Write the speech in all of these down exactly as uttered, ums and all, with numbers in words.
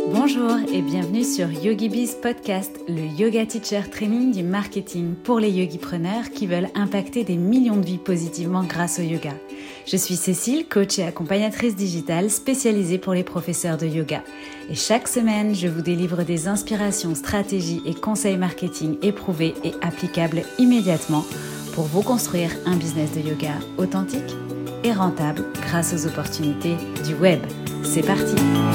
Bonjour et bienvenue sur YogiBiz Podcast, le yoga teacher training du marketing pour les yogipreneurs qui veulent impacter des millions de vies positivement grâce au yoga. Je suis Cécile, coach et accompagnatrice digitale spécialisée pour les professeurs de yoga. Et chaque semaine, je vous délivre des inspirations, stratégies et conseils marketing éprouvés et applicables immédiatement pour vous construire un business de yoga authentique et rentable grâce aux opportunités du web. C'est parti!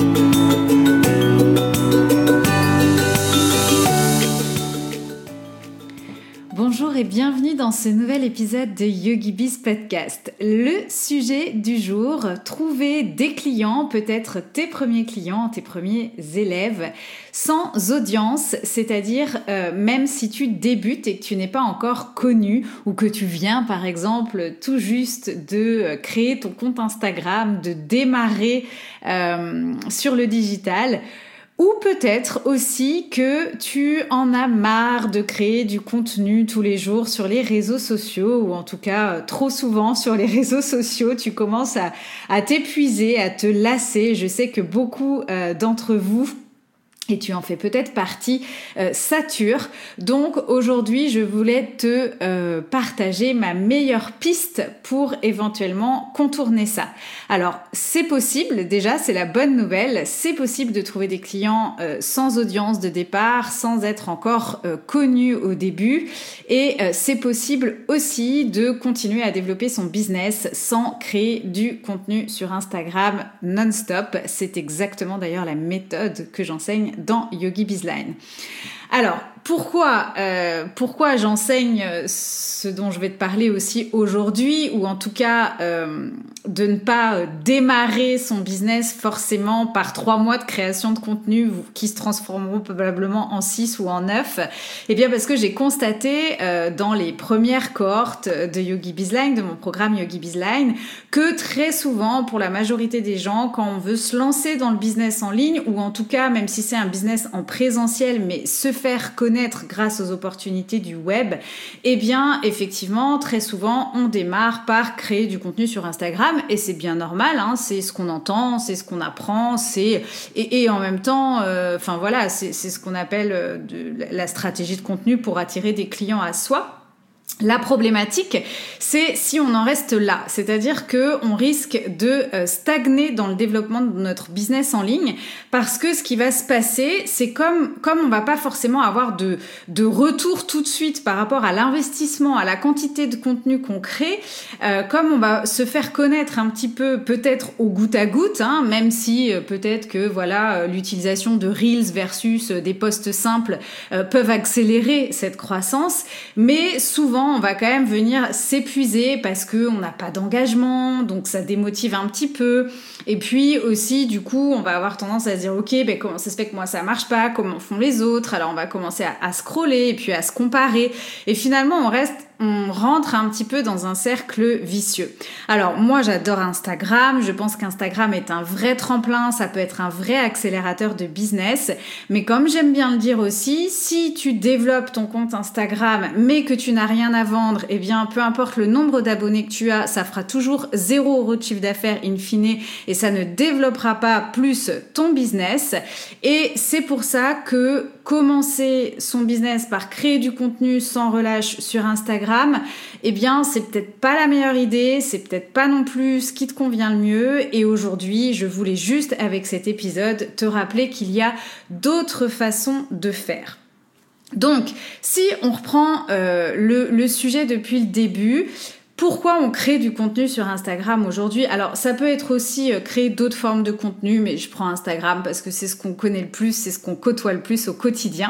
Bonjour et bienvenue dans ce nouvel épisode de YogiBiz Podcast. Le sujet du jour, trouver des clients, peut-être tes premiers clients, tes premiers élèves, sans audience, c'est-à-dire euh, même si tu débutes et que tu n'es pas encore connu ou que tu viens par exemple tout juste de créer ton compte Instagram, de démarrer euh, sur le digital. Ou peut-être aussi que tu en as marre de créer du contenu tous les jours sur les réseaux sociaux, ou en tout cas trop souvent sur les réseaux sociaux, tu commences à, à t'épuiser, à te lasser. Je sais que beaucoup euh, d'entre vous, et tu en fais peut-être partie, euh, sature. Donc aujourd'hui, je voulais te euh, partager ma meilleure piste pour éventuellement contourner ça. Alors, c'est possible, déjà, c'est la bonne nouvelle, c'est possible de trouver des clients euh, sans audience de départ, sans être encore euh, connu au début. Et euh, c'est possible aussi de continuer à développer son business sans créer du contenu sur Instagram non-stop. C'est exactement d'ailleurs la méthode que j'enseigne dans YogiBizline. Alors, pourquoi, euh, pourquoi j'enseigne ce dont je vais te parler aussi aujourd'hui, ou en tout cas euh, de ne pas démarrer son business forcément par trois mois de création de contenu qui se transformeront probablement en six ou en neuf? Eh bien parce que j'ai constaté euh, dans les premières cohortes de YogiBizline, de mon programme YogiBizline, que très souvent, pour la majorité des gens, quand on veut se lancer dans le business en ligne, ou en tout cas, même si c'est un business en présentiel, mais se faire connaître grâce aux opportunités du web, eh bien, effectivement, très souvent, on démarre par créer du contenu sur Instagram, et c'est bien normal, hein, c'est ce qu'on entend, c'est ce qu'on apprend, c'est et, et en même temps, enfin euh, voilà, c'est, c'est ce qu'on appelle euh, de, la stratégie de contenu pour attirer des clients à soi. La problématique, c'est si on en reste là, c'est-à-dire que on risque de stagner dans le développement de notre business en ligne, parce que ce qui va se passer, c'est comme comme on va pas forcément avoir de de retour tout de suite par rapport à l'investissement, à la quantité de contenu qu'on crée, euh, comme on va se faire connaître un petit peu, peut-être au goutte à goutte, hein, même si euh, peut-être que voilà euh, l'utilisation de Reels versus euh, des posts simples euh, peuvent accélérer cette croissance, mais souvent on va quand même venir s'épuiser parce que on n'a pas d'engagement, donc ça démotive un petit peu. Et puis aussi, du coup, on va avoir tendance à se dire, ok, ben comment ça se fait que moi ça marche pas, comment font les autres? Alors on va commencer à, à scroller et puis à se comparer. Et finalement, on reste on rentre un petit peu dans un cercle vicieux. Alors moi j'adore Instagram, je pense qu'Instagram est un vrai tremplin, ça peut être un vrai accélérateur de business, mais comme j'aime bien le dire aussi, si tu développes ton compte Instagram mais que tu n'as rien à vendre, eh bien peu importe le nombre d'abonnés que tu as, ça fera toujours zéro euro de chiffre d'affaires in fine et ça ne développera pas plus ton business. Et c'est pour ça que commencer son business par créer du contenu sans relâche sur Instagram, eh bien, c'est peut-être pas la meilleure idée, c'est peut-être pas non plus ce qui te convient le mieux. Et aujourd'hui, je voulais juste, avec cet épisode, te rappeler qu'il y a d'autres façons de faire. Donc, si on reprend euh, le, le sujet depuis le début, pourquoi on crée du contenu sur Instagram aujourd'hui? Alors, ça peut être aussi euh, créer d'autres formes de contenu, mais je prends Instagram parce que c'est ce qu'on connaît le plus, c'est ce qu'on côtoie le plus au quotidien.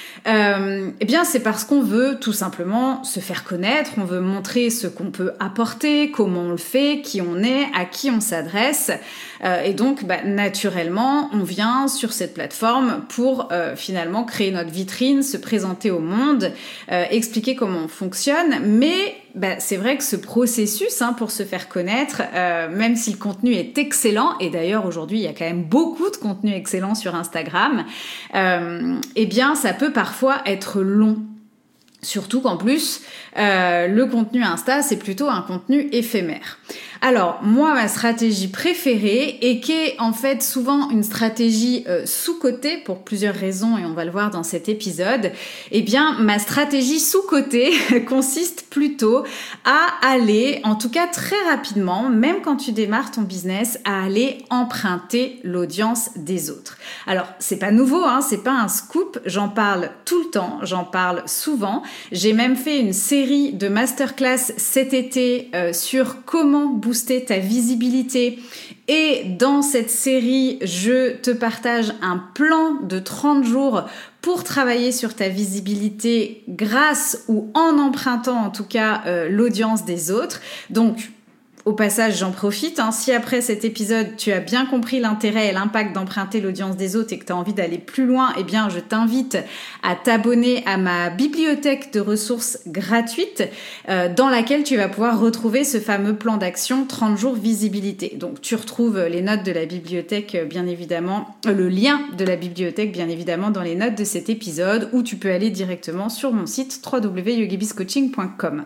Euh, eh bien, c'est parce qu'on veut tout simplement se faire connaître, on veut montrer ce qu'on peut apporter, comment on le fait, qui on est, à qui on s'adresse. Euh, et donc, bah, naturellement, on vient sur cette plateforme pour euh, finalement créer notre vitrine, se présenter au monde, euh, expliquer comment on fonctionne. Mais bah, c'est vrai que ce processus hein, pour se faire connaître, euh, même si le contenu est excellent, et d'ailleurs aujourd'hui il y a quand même beaucoup de contenu excellent sur Instagram, euh, eh bien ça peut parfois être long. Surtout qu'en plus, euh, le contenu Insta, c'est plutôt un contenu éphémère. Alors, moi, ma stratégie préférée, et qui est en fait souvent une stratégie euh, sous-cotée pour plusieurs raisons, et on va le voir dans cet épisode, eh bien, ma stratégie sous-cotée consiste plutôt à aller, en tout cas très rapidement, même quand tu démarres ton business, à aller emprunter l'audience des autres. Alors, c'est pas nouveau, hein, c'est pas un scoop, j'en parle tout le temps, j'en parle souvent. J'ai même fait une série de masterclass cet été euh, sur comment booster ta visibilité. Et dans cette série, je te partage un plan de trente jours pour travailler sur ta visibilité grâce ou en empruntant en tout cas euh, l'audience des autres. Donc, au passage, j'en profite. Hein. Si après cet épisode, tu as bien compris l'intérêt et l'impact d'emprunter l'audience des autres et que tu as envie d'aller plus loin, eh bien, je t'invite à t'abonner à ma bibliothèque de ressources gratuites euh, dans laquelle tu vas pouvoir retrouver ce fameux plan d'action trente jours visibilité. Donc, tu retrouves les notes de la bibliothèque, bien évidemment, euh, le lien de la bibliothèque, bien évidemment, dans les notes de cet épisode, ou tu peux aller directement sur mon site w w w point yogibizcoaching point com.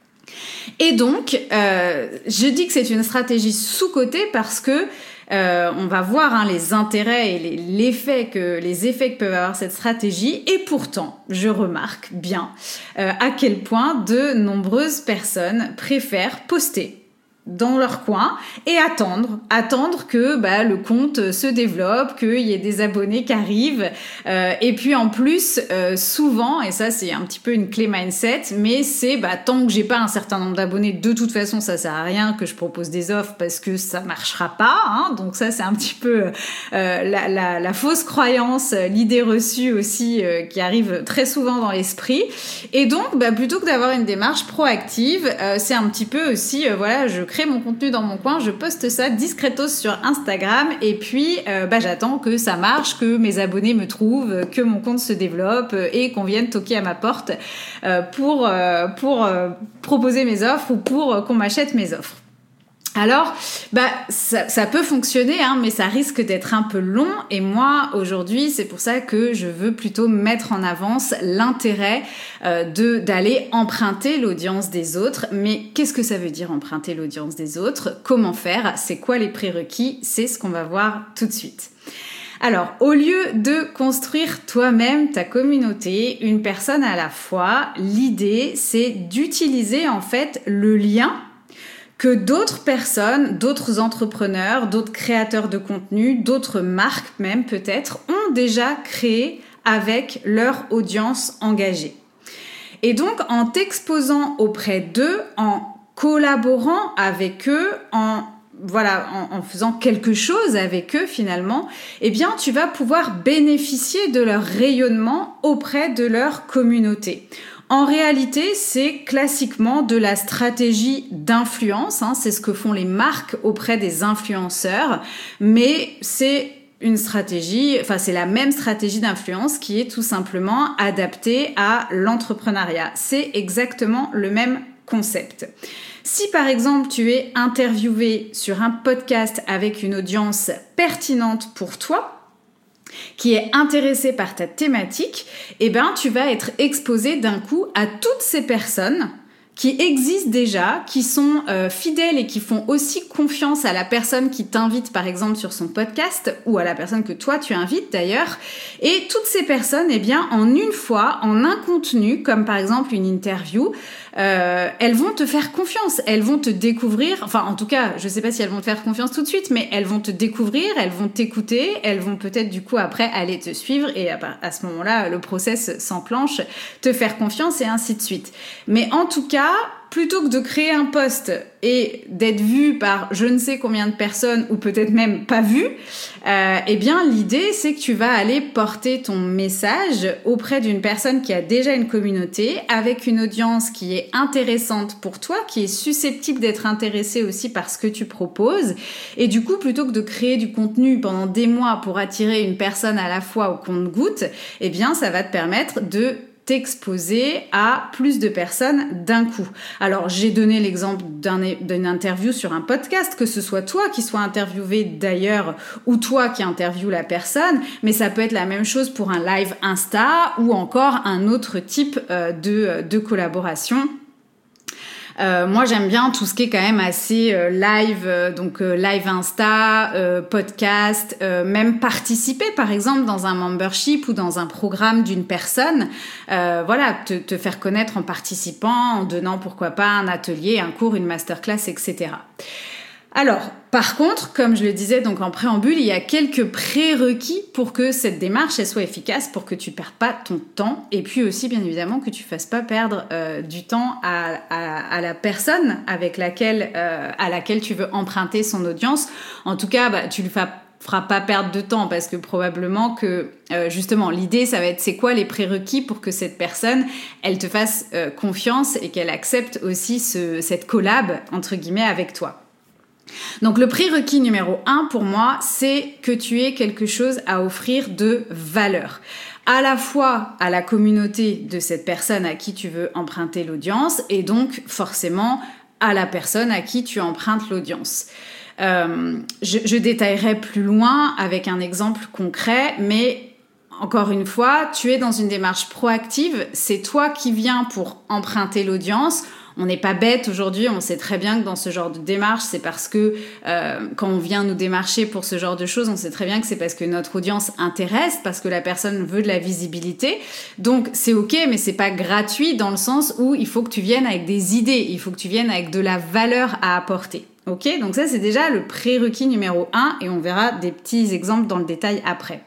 Et donc, euh, je dis que c'est une stratégie sous-cotée parce que euh, on va voir hein, les intérêts et les, l'effet que, les effets que peuvent avoir cette stratégie. Et pourtant, je remarque bien euh, à quel point de nombreuses personnes préfèrent poster dans leur coin et attendre, attendre que bah, le compte se développe, qu'il y ait des abonnés qui arrivent. Euh, et puis en plus, euh, souvent, et ça c'est un petit peu une clé mindset, mais c'est bah, tant que j'ai pas un certain nombre d'abonnés, de toute façon ça sert à rien que je propose des offres parce que ça marchera pas. Hein, donc ça c'est un petit peu euh, la, la, la fausse croyance, l'idée reçue aussi euh, qui arrive très souvent dans l'esprit. Et donc bah, plutôt que d'avoir une démarche proactive, euh, c'est un petit peu aussi, euh, voilà, je crée mon contenu dans mon coin, je poste ça discretos sur Instagram et puis euh, bah, j'attends que ça marche, que mes abonnés me trouvent, que mon compte se développe et qu'on vienne toquer à ma porte euh, pour, euh, pour euh, proposer mes offres ou pour euh, qu'on m'achète mes offres. Alors, bah, ça, ça peut fonctionner, hein, mais ça risque d'être un peu long. Et moi, aujourd'hui, c'est pour ça que je veux plutôt mettre en avance l'intérêt euh, de d'aller emprunter l'audience des autres. Mais qu'est-ce que ça veut dire emprunter l'audience des autres ? Comment faire ? C'est quoi les prérequis ? C'est ce qu'on va voir tout de suite. Alors, au lieu de construire toi-même ta communauté, une personne à la fois, l'idée, c'est d'utiliser en fait le lien que d'autres personnes, d'autres entrepreneurs, d'autres créateurs de contenu, d'autres marques même peut-être, ont déjà créé avec leur audience engagée. Et donc, en t'exposant auprès d'eux, en collaborant avec eux, en voilà, en, en faisant quelque chose avec eux finalement, eh bien, tu vas pouvoir bénéficier de leur rayonnement auprès de leur communauté. En réalité, c'est classiquement de la stratégie d'influence, hein, c'est ce que font les marques auprès des influenceurs, mais c'est une stratégie, enfin c'est la même stratégie d'influence qui est tout simplement adaptée à l'entrepreneuriat. C'est exactement le même concept. Si par exemple tu es interviewé sur un podcast avec une audience pertinente pour toi, qui est intéressé par ta thématique, eh ben, tu vas être exposé d'un coup à toutes ces personnes qui existent déjà, qui sont euh, fidèles et qui font aussi confiance à la personne qui t'invite par exemple sur son podcast ou à la personne que toi tu invites d'ailleurs. Et toutes ces personnes, eh bien, en une fois, en un contenu, comme par exemple une interview, euh, elles vont te faire confiance, elles vont te découvrir, enfin en tout cas, je sais pas si elles vont te faire confiance tout de suite, mais elles vont te découvrir, elles vont t'écouter, elles vont peut-être du coup après aller te suivre et à, à ce moment-là, le process s'enclenche, te faire confiance et ainsi de suite. Mais en tout cas, plutôt que de créer un post et d'être vu par je ne sais combien de personnes ou peut-être même pas vu, euh, eh bien l'idée c'est que tu vas aller porter ton message auprès d'une personne qui a déjà une communauté, avec une audience qui est intéressante pour toi, qui est susceptible d'être intéressée aussi par ce que tu proposes. Et du coup, plutôt que de créer du contenu pendant des mois pour attirer une personne à la fois au compte-gouttes, eh bien ça va te permettre de t'exposer à plus de personnes d'un coup. Alors, j'ai donné l'exemple d'un, d'une interview sur un podcast, que ce soit toi qui sois interviewé d'ailleurs ou toi qui interviewe la personne, mais ça peut être la même chose pour un live Insta ou encore un autre type euh, de, de collaboration. Euh, moi, j'aime bien tout ce qui est quand même assez euh, live, euh, donc euh, live Insta, euh, podcast, euh, même participer par exemple dans un membership ou dans un programme d'une personne. Euh, voilà, te, te faire connaître en participant, en donnant pourquoi pas un atelier, un cours, une masterclass, et cetera. Alors, par contre, comme je le disais donc en préambule, il y a quelques prérequis pour que cette démarche elle soit efficace, pour que tu ne perdes pas ton temps, et puis aussi bien évidemment que tu ne fasses pas perdre euh, du temps à, à, à la personne avec laquelle, euh, à laquelle tu veux emprunter son audience. En tout cas, bah, tu ne le fais fera pas perdre de temps parce que probablement que euh, justement l'idée ça va être c'est quoi les prérequis pour que cette personne elle te fasse euh, confiance et qu'elle accepte aussi ce, cette collab entre guillemets avec toi. Donc le prérequis numéro un pour moi, c'est que tu aies quelque chose à offrir de valeur. À la fois à la communauté de cette personne à qui tu veux emprunter l'audience et donc forcément à la personne à qui tu empruntes l'audience. Euh, je, je détaillerai plus loin avec un exemple concret, mais encore une fois, tu es dans une démarche proactive, c'est toi qui viens pour emprunter l'audience. On n'est pas bête aujourd'hui, on sait très bien que dans ce genre de démarche, c'est parce que euh, quand on vient nous démarcher pour ce genre de choses, on sait très bien que c'est parce que notre audience intéresse, parce que la personne veut de la visibilité. Donc c'est ok, mais c'est pas gratuit dans le sens où il faut que tu viennes avec des idées, il faut que tu viennes avec de la valeur à apporter. Ok, donc ça c'est déjà le prérequis numéro un et on verra des petits exemples dans le détail après.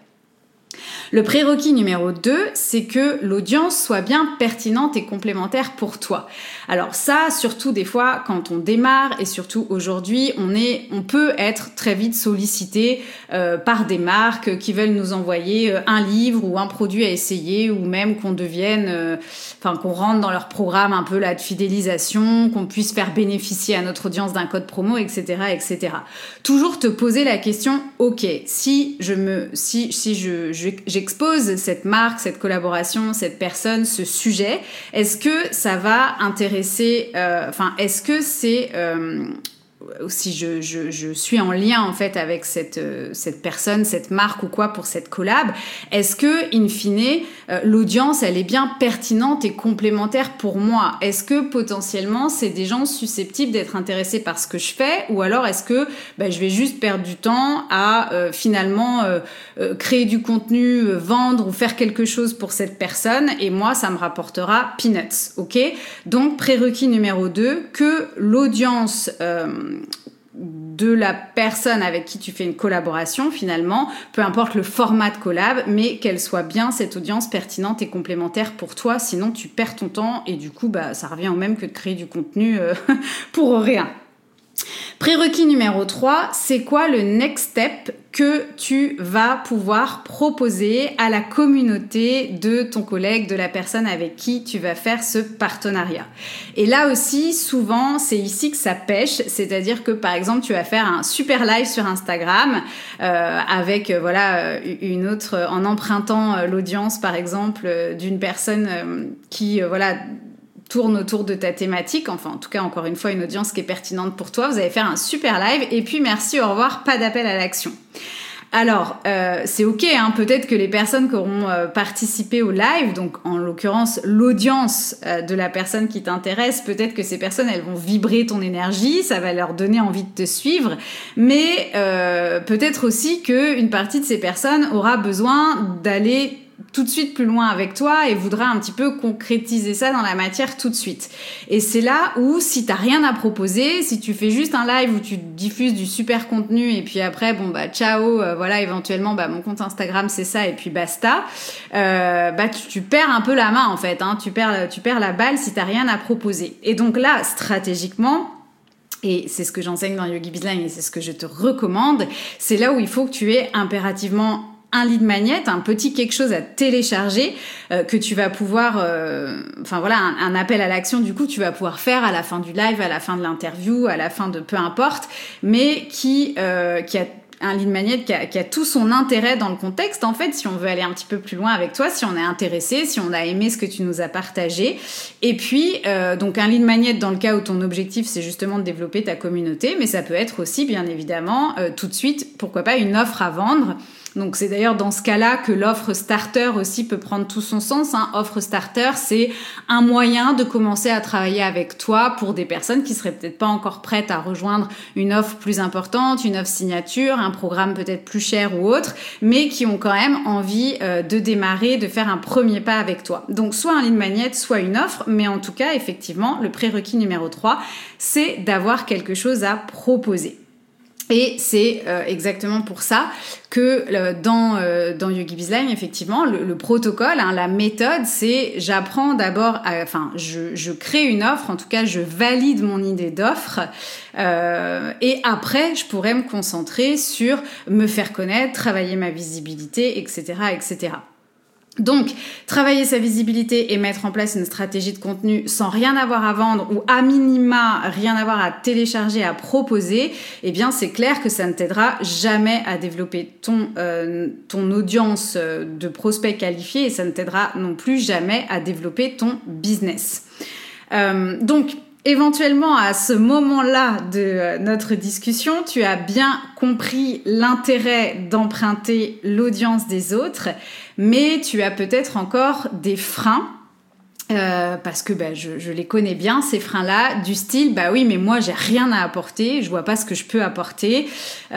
Le prérequis numéro deux, c'est que l'audience soit bien pertinente et complémentaire pour toi. Alors ça, surtout des fois, quand on démarre et surtout aujourd'hui, on est, on peut être très vite sollicité euh, par des marques qui veulent nous envoyer euh, un livre ou un produit à essayer ou même qu'on devienne, euh, enfin qu'on rentre dans leur programme un peu là de fidélisation, qu'on puisse faire bénéficier à notre audience d'un code promo, et cetera, et cetera. Toujours te poser la question, ok, si je me, si si je, je j'expose cette marque, cette collaboration, cette personne, ce sujet, est-ce que ça va intéresser, euh, enfin, est-ce que c'est, euh, si je, je, je suis en lien en fait avec cette, euh, cette personne, cette marque ou quoi pour cette collab, est-ce que, in fine, euh, l'audience, elle est bien pertinente et complémentaire pour moi? Est-ce que potentiellement, c'est des gens susceptibles d'être intéressés par ce que je fais ou alors est-ce que bah, je vais juste perdre du temps à euh, finalement euh, euh, créer du contenu, euh, vendre ou faire quelque chose pour cette personne et moi, ça me rapportera peanuts, ok? Donc, prérequis numéro deux, que l'audience euh, de la personne avec qui tu fais une collaboration finalement, peu importe le format de collab, mais qu'elle soit bien cette audience pertinente et complémentaire pour toi, sinon tu perds ton temps et du coup bah, ça revient au même que de créer du contenu euh, pour rien. Prérequis numéro trois, c'est quoi le next step que tu vas pouvoir proposer à la communauté de ton collègue, de la personne avec qui tu vas faire ce partenariat? Et là aussi, souvent, c'est ici que ça pêche, c'est-à-dire que par exemple, tu vas faire un super live sur Instagram euh, avec euh, voilà une autre, en empruntant euh, l'audience par exemple euh, d'une personne euh, qui euh, voilà tourne autour de ta thématique, enfin en tout cas encore une fois une audience qui est pertinente pour toi, vous allez faire un super live et puis merci, au revoir, pas d'appel à l'action. Alors, euh, c'est ok, hein, peut-être que les personnes qui auront euh, participé au live, donc en l'occurrence l'audience euh, de la personne qui t'intéresse, peut-être que ces personnes, elles vont vibrer ton énergie, ça va leur donner envie de te suivre, mais euh, peut-être aussi qu'une partie de ces personnes aura besoin d'aller tout de suite plus loin avec toi et voudra un petit peu concrétiser ça dans la matière tout de suite. Et c'est là où, si t'as rien à proposer, si tu fais juste un live où tu diffuses du super contenu et puis après, bon bah ciao, euh, voilà, éventuellement, bah mon compte Instagram c'est ça et puis basta, euh, bah tu, tu perds un peu la main en fait, hein, tu perds, tu perds la balle si t'as rien à proposer. Et donc là, stratégiquement, et c'est ce que j'enseigne dans Yogi Bizline et c'est ce que je te recommande, c'est là où il faut que tu aies impérativement un lead magnet, un petit quelque chose à télécharger euh, que tu vas pouvoir, euh, enfin voilà, un, un appel à l'action du coup tu vas pouvoir faire à la fin du live, à la fin de l'interview, à la fin de peu importe, mais qui euh, qui a un lead magnet qui a, qui a tout son intérêt dans le contexte en fait, si on veut aller un petit peu plus loin avec toi, si on est intéressé, si on a aimé ce que tu nous as partagé. Et puis euh, donc un lead magnet dans le cas où ton objectif c'est justement de développer ta communauté, mais ça peut être aussi bien évidemment euh, tout de suite, pourquoi pas une offre à vendre Donc c'est d'ailleurs dans ce cas-là que l'offre starter aussi peut prendre tout son sens. Hein. Offre starter, c'est un moyen de commencer à travailler avec toi pour des personnes qui seraient peut-être pas encore prêtes à rejoindre une offre plus importante, une offre signature, un programme peut-être plus cher ou autre, mais qui ont quand même envie euh, de démarrer, de faire un premier pas avec toi. Donc soit un lead magnet, soit une offre, mais en tout cas, effectivement, le prérequis numéro trois, c'est d'avoir quelque chose à proposer. Et c'est euh, exactement pour ça que euh, dans euh, dans YogiBizLine, effectivement, le, le protocole, hein, la méthode, c'est j'apprends d'abord, à, enfin, je, je crée une offre, en tout cas, je valide mon idée d'offre, euh, et après, je pourrais me concentrer sur me faire connaître, travailler ma visibilité, et cetera, et cetera. Donc, travailler sa visibilité et mettre en place une stratégie de contenu sans rien avoir à vendre ou à minima rien avoir à télécharger, à proposer, eh bien, c'est clair que ça ne t'aidera jamais à développer ton, euh, ton audience de prospects qualifiés et ça ne t'aidera non plus jamais à développer ton business. Euh, donc, éventuellement, à ce moment-là de notre discussion, tu as bien compris l'intérêt d'emprunter l'audience des autres, mais tu as peut-être encore des freins. Euh, parce que bah, je, je les connais bien, ces freins-là, du style, bah oui, mais moi, j'ai rien à apporter, je vois pas ce que je peux apporter.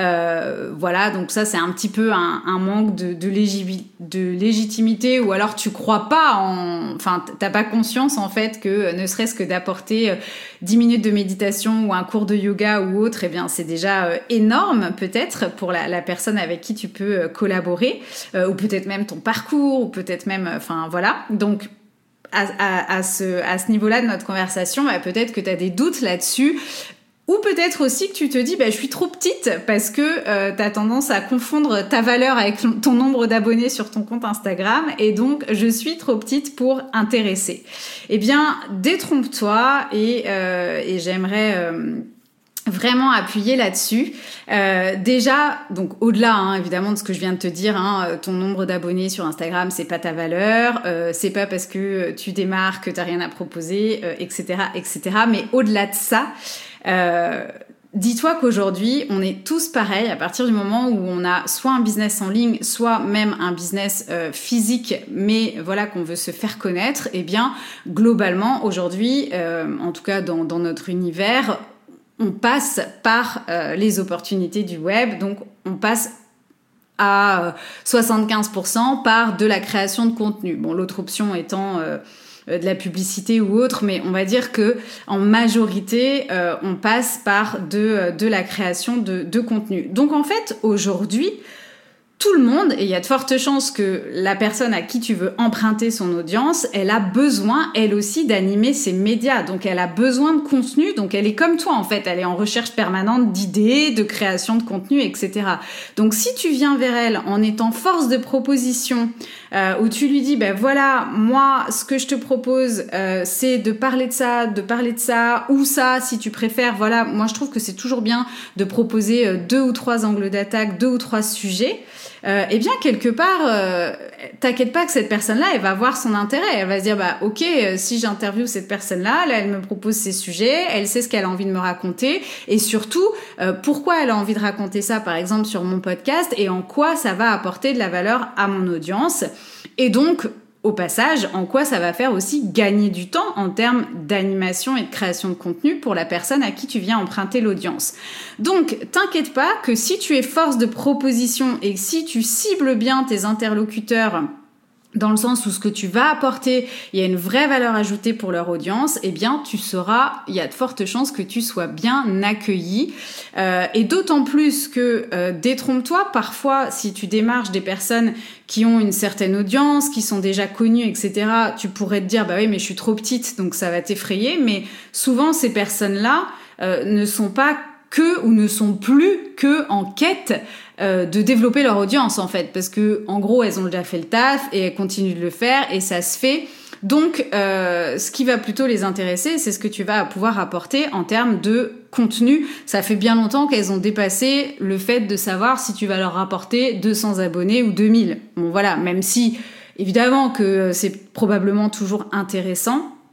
Euh, voilà, donc ça, c'est un petit peu un, un manque de, de, légi- de légitimité, ou alors tu crois pas en... Enfin, t'as pas conscience, en fait, que ne serait-ce que d'apporter dix minutes de méditation ou un cours de yoga ou autre, eh bien, c'est déjà euh, énorme, peut-être, pour la, la personne avec qui tu peux euh, collaborer, euh, ou peut-être même ton parcours, ou peut-être même... Enfin, euh, voilà, donc... À, à, à, ce, à ce niveau-là de notre conversation, bah, peut-être que tu as des doutes là-dessus, ou peut-être aussi que tu te dis bah, je suis trop petite parce que euh, tu as tendance à confondre ta valeur avec ton nombre d'abonnés sur ton compte Instagram et donc je suis trop petite pour intéresser. Eh bien, détrompe-toi et, euh, et j'aimerais... Euh, vraiment appuyer là-dessus. Euh, déjà, donc au-delà hein, évidemment de ce que je viens de te dire, hein, ton nombre d'abonnés sur Instagram, c'est pas ta valeur, euh, c'est pas parce que tu démarres que t'as rien à proposer, euh, et cetera, et cetera. Mais au-delà de ça, euh, dis-toi qu'aujourd'hui, on est tous pareils à partir du moment où on a soit un business en ligne, soit même un business euh, physique, mais voilà qu'on veut se faire connaître. Eh bien, globalement, aujourd'hui, euh, en tout cas dans, dans notre univers, on passe par euh, les opportunités du web, donc on passe à soixante-quinze pour cent par de la création de contenu. Bon, l'autre option étant euh, de la publicité ou autre, mais on va dire que en majorité, euh, on passe par de, de la création de, de contenu. Donc en fait, aujourd'hui, tout le monde, et il y a de fortes chances que la personne à qui tu veux emprunter son audience, elle a besoin, elle aussi, d'animer ses médias. Donc, elle a besoin de contenu. Donc, elle est comme toi, en fait. Elle est en recherche permanente d'idées, de création de contenu, et cetera. Donc, si tu viens vers elle en étant force de proposition, euh, où tu lui dis, ben voilà, moi, ce que je te propose, euh, c'est de parler de ça, de parler de ça, ou ça, si tu préfères. Voilà, moi, je trouve que c'est toujours bien de proposer deux ou trois angles d'attaque, deux ou trois sujets. Euh, eh bien, quelque part, euh, t'inquiète pas que cette personne-là, elle va voir son intérêt. Elle va se dire, bah, ok, euh, si j'interviewe cette personne-là, là, elle me propose ses sujets, elle sait ce qu'elle a envie de me raconter, et surtout, euh, pourquoi elle a envie de raconter ça, par exemple, sur mon podcast, et en quoi ça va apporter de la valeur à mon audience. Et donc, au passage, en quoi ça va faire aussi gagner du temps en termes d'animation et de création de contenu pour la personne à qui tu viens emprunter l'audience. Donc, t'inquiète pas que si tu es force de proposition et si tu cibles bien tes interlocuteurs dans le sens où ce que tu vas apporter, il y a une vraie valeur ajoutée pour leur audience, eh bien, tu sauras, il y a de fortes chances que tu sois bien accueilli. Euh, et d'autant plus que, euh, détrompe-toi, parfois, si tu démarches des personnes qui ont une certaine audience, qui sont déjà connues, et cetera, tu pourrais te dire, bah oui, mais je suis trop petite, donc ça va t'effrayer. Mais souvent, ces personnes-là euh, ne sont pas que ou ne sont plus que en quête euh, de développer leur audience en fait, parce que en gros elles ont déjà fait le taf et elles continuent de le faire et ça se fait. Donc euh, ce qui va plutôt les intéresser, c'est ce que tu vas pouvoir apporter en termes de contenu. Ça fait bien longtemps qu'elles ont dépassé le fait de savoir si tu vas leur rapporter deux cents abonnés ou deux mille. Bon voilà, même si évidemment que c'est probablement toujours intéressant.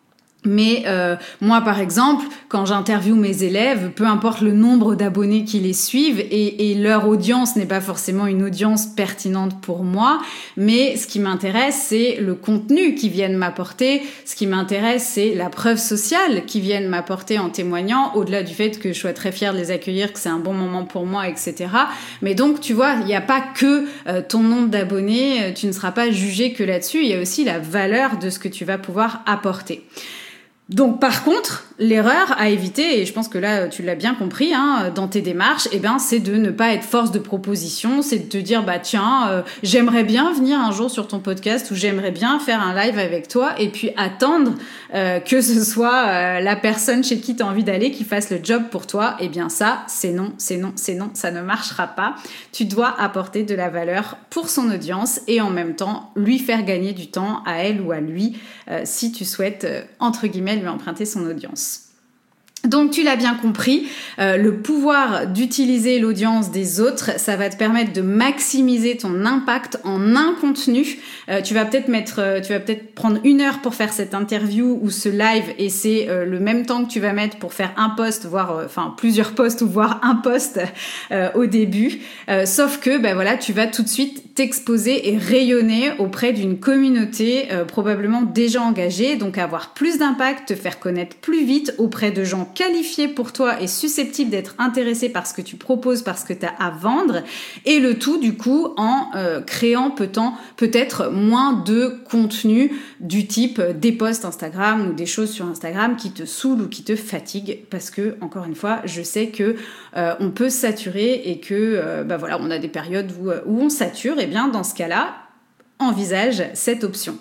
Mais euh, moi, par exemple, quand j'interviewe mes élèves, peu importe le nombre d'abonnés qui les suivent, et, et leur audience n'est pas forcément une audience pertinente pour moi, mais ce qui m'intéresse, c'est le contenu qu'ils viennent m'apporter. Ce qui m'intéresse, c'est la preuve sociale qu'ils viennent m'apporter en témoignant, au-delà du fait que je sois très fière de les accueillir, que c'est un bon moment pour moi, et cetera. Mais donc, tu vois, il n'y a pas que euh, ton nombre d'abonnés, tu ne seras pas jugé que là-dessus, il y a aussi la valeur de ce que tu vas pouvoir apporter. Donc par contre, l'erreur à éviter, et je pense que là tu l'as bien compris hein, dans tes démarches, eh ben, c'est de ne pas être force de proposition, c'est de te dire bah tiens, euh, j'aimerais bien venir un jour sur ton podcast ou j'aimerais bien faire un live avec toi et puis attendre euh, que ce soit euh, la personne chez qui tu as envie d'aller qui fasse le job pour toi. Eh bien ça, c'est non, c'est non, c'est non, ça ne marchera pas. Tu dois apporter de la valeur pour son audience et en même temps lui faire gagner du temps à elle ou à lui euh, si tu souhaites euh, entre guillemets lui emprunter son audience. Donc tu l'as bien compris, euh, le pouvoir d'utiliser l'audience des autres, ça va te permettre de maximiser ton impact en un contenu. Euh, tu vas peut-être mettre, euh, tu vas peut-être prendre une heure pour faire cette interview ou ce live, et c'est euh, le même temps que tu vas mettre pour faire un post, voire euh, enfin plusieurs posts ou voire un post euh, au début. Euh, sauf que ben voilà, tu vas tout de suite t'exposer et rayonner auprès d'une communauté euh, probablement déjà engagée, donc avoir plus d'impact, te faire connaître plus vite auprès de gens qualifié pour toi et susceptible d'être intéressé par ce que tu proposes, par ce que tu as à vendre, et le tout du coup en euh, créant peut-être moins de contenu du type des posts Instagram ou des choses sur Instagram qui te saoulent ou qui te fatiguent, parce que encore une fois je sais que euh, on peut saturer et que euh, bah voilà, on a des périodes où, où on sature. Et bien dans ce cas-là envisage cette option.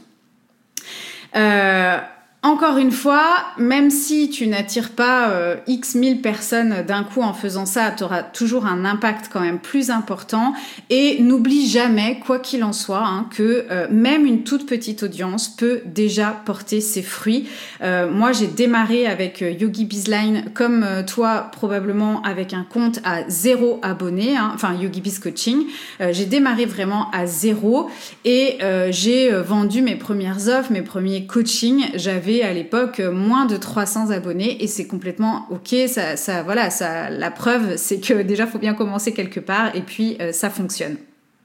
euh, Encore une fois, même si tu n'attires pas euh, X mille personnes d'un coup en faisant ça, tu auras toujours un impact quand même plus important. Et n'oublie jamais, quoi qu'il en soit, hein, que euh, même une toute petite audience peut déjà porter ses fruits. Euh, moi, j'ai démarré avec euh, Yogi Bizline, comme euh, toi probablement avec un compte à zéro abonné, hein, enfin Yogi Biz Coaching. Euh, j'ai démarré vraiment à zéro et euh, j'ai euh, vendu mes premières offres, mes premiers coachings. J'avais à l'époque moins de trois cents abonnés et c'est complètement ok. Ça, ça, voilà, ça, la preuve, c'est que déjà, faut bien commencer quelque part et puis euh, ça fonctionne.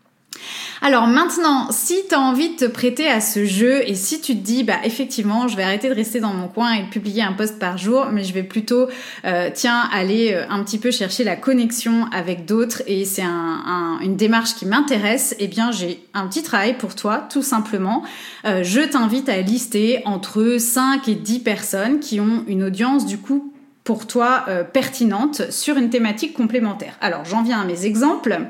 Alors maintenant, si tu as envie de te prêter à ce jeu et si tu te dis, bah effectivement, je vais arrêter de rester dans mon coin et de publier un post par jour, mais je vais plutôt, euh, tiens, aller euh, un petit peu chercher la connexion avec d'autres et c'est un, un, une démarche qui m'intéresse, eh bien j'ai un petit travail pour toi, tout simplement. Euh, je t'invite à lister entre cinq et dix personnes qui ont une audience du coup pour toi euh, pertinente sur une thématique complémentaire. Alors j'en viens à mes exemples.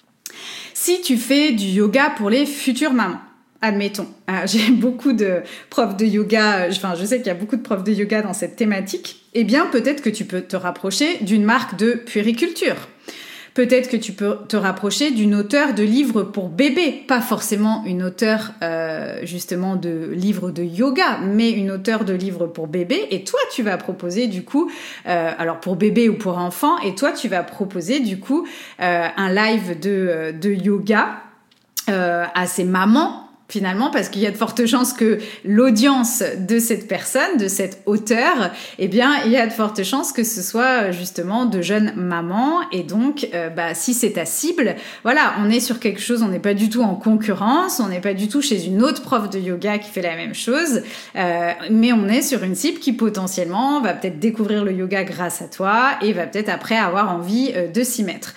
Si tu fais du yoga pour les futures mamans, admettons, euh, j'ai beaucoup de profs de yoga, enfin je sais qu'il y a beaucoup de profs de yoga dans cette thématique, eh bien peut-être que tu peux te rapprocher d'une marque de puériculture. Peut-être que tu peux te rapprocher d'une auteure de livres pour bébés, pas forcément une auteure euh, justement de livres de yoga, mais une auteure de livres pour bébés. Et toi, tu vas proposer du coup, euh, alors pour bébé ou pour enfant, et toi, tu vas proposer du coup euh, un live de, de yoga euh, à ces mamans. Finalement, parce qu'il y a de fortes chances que l'audience de cette personne, de cet auteur, eh bien, il y a de fortes chances que ce soit justement de jeunes mamans. Et donc, euh, bah, si c'est ta cible, voilà, on est sur quelque chose, on n'est pas du tout en concurrence, on n'est pas du tout chez une autre prof de yoga qui fait la même chose, euh, mais on est sur une cible qui potentiellement va peut-être découvrir le yoga grâce à toi et va peut-être après avoir envie euh, de s'y mettre.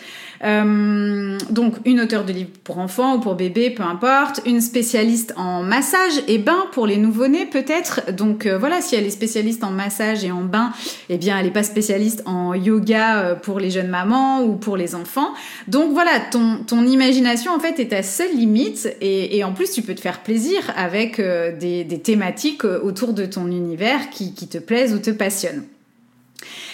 Euh, donc une auteure de livres pour enfants ou pour bébés, peu importe, une spécialiste en massage et bain pour les nouveau-nés peut-être. Donc euh, voilà, si elle est spécialiste en massage et en bain, eh bien elle n'est pas spécialiste en yoga pour les jeunes mamans ou pour les enfants. Donc voilà, ton, ton imagination en fait est ta seule limite et, et en plus tu peux te faire plaisir avec euh, des, des thématiques autour de ton univers qui, qui te plaisent ou te passionnent.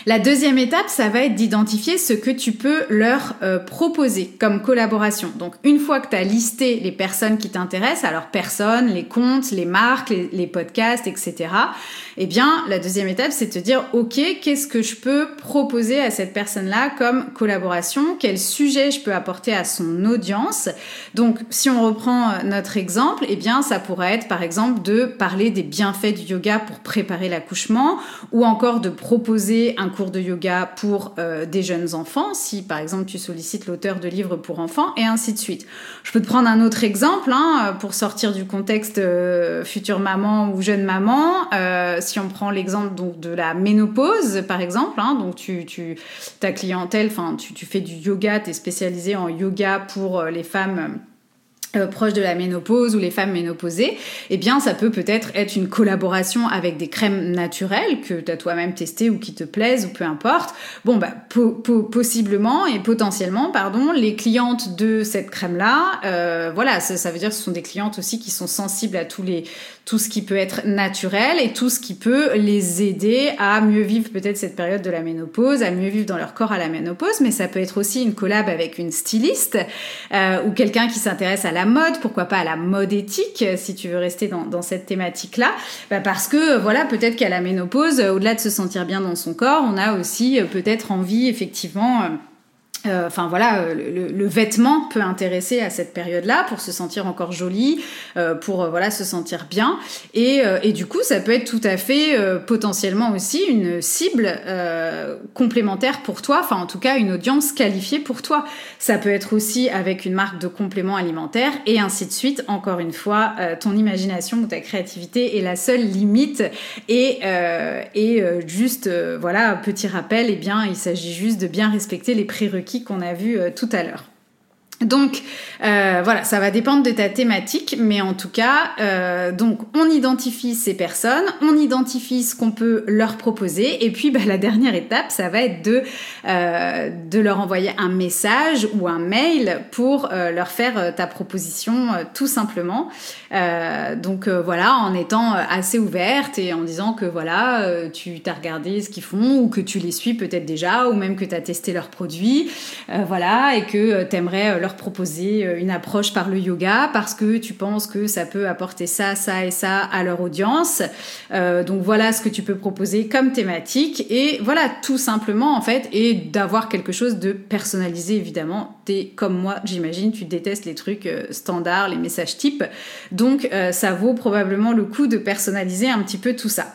La deuxième étape, ça va être d'identifier ce que tu peux leur euh, proposer comme collaboration. Donc, une fois que tu as listé les personnes qui t'intéressent, alors personnes, les comptes, les marques, les, les podcasts, et cetera, eh bien, la deuxième étape, c'est de te dire, OK, qu'est-ce que je peux proposer à cette personne-là comme collaboration? Quel sujet je peux apporter à son audience? Donc, si on reprend notre exemple, eh bien, ça pourrait être, par exemple, de parler des bienfaits du yoga pour préparer l'accouchement, ou encore de proposer un cours de yoga pour euh, des jeunes enfants, si, par exemple, tu sollicites l'auteur de livres pour enfants, et ainsi de suite. Je peux te prendre un autre exemple, hein, pour sortir du contexte euh, future maman ou jeune maman. Euh, si on prend l'exemple donc de la ménopause, par exemple, hein, donc tu, tu, ta clientèle, enfin, tu, tu fais du yoga, tu es spécialisé en yoga pour les femmes Euh, proches de la ménopause ou les femmes ménopausées, eh bien ça peut peut-être être une collaboration avec des crèmes naturelles que tu as toi-même testées ou qui te plaisent ou peu importe. Bon bah po- po- possiblement et potentiellement pardon, les clientes de cette crème-là, euh, voilà, ça, ça veut dire que ce sont des clientes aussi qui sont sensibles à tous les tout ce qui peut être naturel et tout ce qui peut les aider à mieux vivre peut-être cette période de la ménopause, à mieux vivre dans leur corps à la ménopause, mais ça peut être aussi une collab avec une styliste euh, ou quelqu'un qui s'intéresse à la mode, pourquoi pas à la mode éthique, si tu veux rester dans, dans cette thématique-là, bah parce que voilà, peut-être qu'à la ménopause, au-delà de se sentir bien dans son corps, on a aussi euh, peut-être envie effectivement... Euh, Euh, enfin voilà, le, le vêtement peut intéresser à cette période-là pour se sentir encore jolie, euh, pour euh, voilà se sentir bien, et, euh, et du coup ça peut être tout à fait euh, potentiellement aussi une cible euh, complémentaire pour toi, enfin en tout cas une audience qualifiée pour toi. Ça peut être aussi avec une marque de compléments alimentaires et ainsi de suite. Encore une fois, euh, ton imagination ou ta créativité est la seule limite, et euh, et euh, juste euh, voilà, petit rappel, eh bien il s'agit juste de bien respecter les prérequis qu'on a vu euh, tout à l'heure. Donc euh, voilà, ça va dépendre de ta thématique, mais en tout cas, euh, donc on identifie ces personnes, on identifie ce qu'on peut leur proposer, et puis bah, la dernière étape, ça va être de euh, de leur envoyer un message ou un mail pour euh, leur faire euh, ta proposition euh, tout simplement. Euh, donc euh, voilà, en étant assez ouverte et en disant que voilà, euh, tu t'as regardé ce qu'ils font ou que tu les suis peut-être déjà, ou même que tu as testé leurs produits, euh, voilà, et que euh, t'aimerais euh, leur proposer une approche par le yoga parce que tu penses que ça peut apporter ça, ça et ça à leur audience. Euh, donc voilà ce que tu peux proposer comme thématique, et voilà tout simplement en fait, et d'avoir quelque chose de personnalisé évidemment. T'es comme moi, j'imagine, tu détestes les trucs euh, standards, les messages types, donc euh, ça vaut probablement le coup de personnaliser un petit peu tout ça.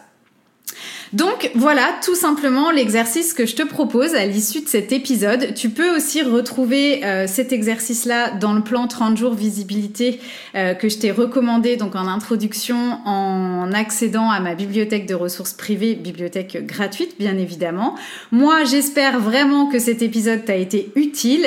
Donc voilà tout simplement l'exercice que je te propose à l'issue de cet épisode. Tu peux aussi retrouver euh, cet exercice-là dans le plan trente jours visibilité euh, que je t'ai recommandé donc en introduction, en accédant à ma bibliothèque de ressources privées, bibliothèque gratuite bien évidemment. Moi j'espère vraiment que cet épisode t'a été utile.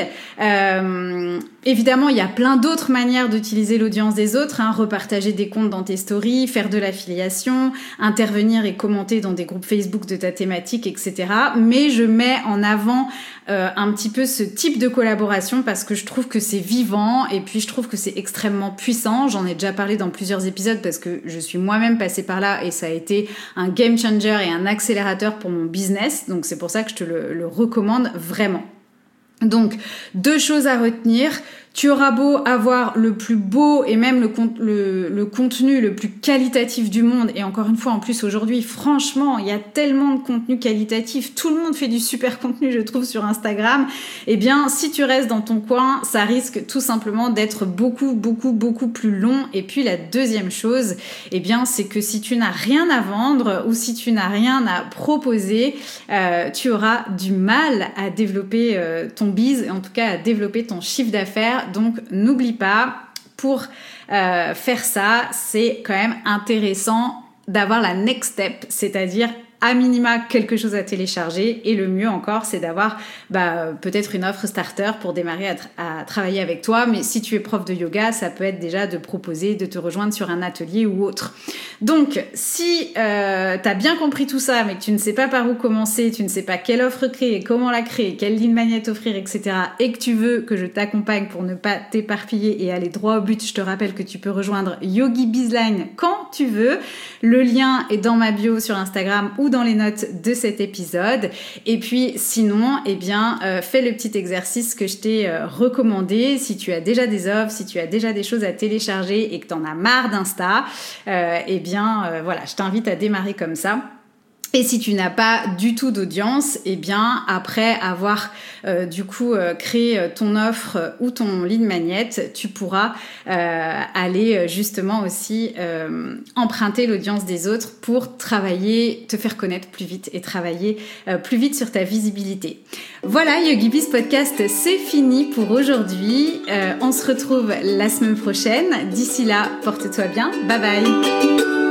Euh, évidemment il y a plein d'autres manières d'utiliser l'audience des autres, hein, repartager des comptes dans tes stories, faire de l'affiliation, intervenir et commenter dans des groupe Facebook de ta thématique, et cetera. Mais je mets en avant euh, un petit peu ce type de collaboration parce que je trouve que c'est vivant, et puis je trouve que c'est extrêmement puissant. J'en ai déjà parlé dans plusieurs épisodes parce que je suis moi-même passée par là et ça a été un game changer et un accélérateur pour mon business. Donc c'est pour ça que je te le, le recommande vraiment. Donc, deux choses à retenir. Tu auras beau avoir le plus beau et même le, le, le contenu le plus qualitatif du monde, et encore une fois, en plus aujourd'hui, franchement, il y a tellement de contenu qualitatif, tout le monde fait du super contenu, je trouve, sur Instagram. Eh bien, si tu restes dans ton coin, ça risque tout simplement d'être beaucoup, beaucoup, beaucoup plus long. Et puis, la deuxième chose, eh bien, c'est que si tu n'as rien à vendre ou si tu n'as rien à proposer, euh, tu auras du mal à développer euh, ton biz, en tout cas à développer ton chiffre d'affaires. Donc, n'oublie pas, pour euh, faire ça, c'est quand même intéressant d'avoir la next step, c'est-à-dire à minima quelque chose à télécharger, et le mieux encore c'est d'avoir bah, peut-être une offre starter pour démarrer à, tra- à travailler avec toi. Mais si tu es prof de yoga, ça peut être déjà de proposer de te rejoindre sur un atelier ou autre. Donc si euh, tu as bien compris tout ça mais que tu ne sais pas par où commencer, tu ne sais pas quelle offre créer, comment la créer, quelle ligne magnet offrir, et cetera, et que tu veux que je t'accompagne pour ne pas t'éparpiller et aller droit au but, je te rappelle que tu peux rejoindre Yogi Bizline quand tu veux. Le lien est dans ma bio sur Instagram ou dans les notes de cet épisode. Et puis sinon, eh bien, euh, fais le petit exercice que je t'ai euh, recommandé. Si tu as déjà des offres, si tu as déjà des choses à télécharger et que tu en as marre d'Insta, euh, eh bien, euh, voilà, je t'invite à démarrer comme ça. Et si tu n'as pas du tout d'audience, eh bien, après avoir euh, du coup euh, créé ton offre euh, ou ton lead magnet, tu pourras euh, aller justement aussi euh, emprunter l'audience des autres pour travailler, te faire connaître plus vite et travailler euh, plus vite sur ta visibilité. Voilà, YogiBiz Podcast, c'est fini pour aujourd'hui. Euh, on se retrouve la semaine prochaine. D'ici là, porte-toi bien. Bye bye.